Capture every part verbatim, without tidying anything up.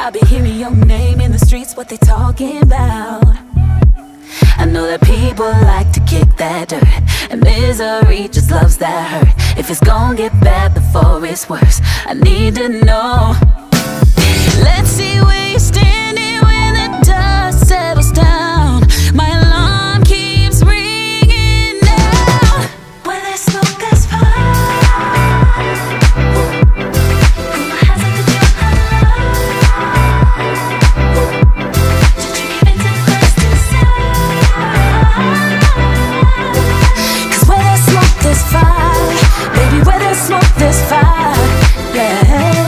I be hearing your name in the streets, what they talking about. I know that people like to kick that dirt, and misery just loves that hurt. If it's gon' get bad before it's worse, I need to know. Let's see where you're standing when the dust settles down. My alarm keeps ringing out. Where there's smoke, there's fire. Put my hands like a drop of love. Just dream into first inside. Cause where there's smoke, there's fire. Baby, where there's smoke, there's fire. Yeah.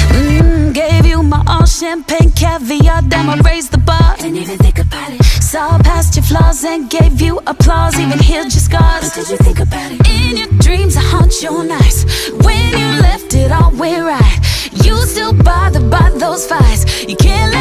Champagne, caviar, I'ma raise the bar. Didn't even think about it. Saw past your flaws and gave you applause. Even healed your scars. But did you think about it? In your dreams I haunt your nights. When you left it all went right, you still bothered by those fights. You can't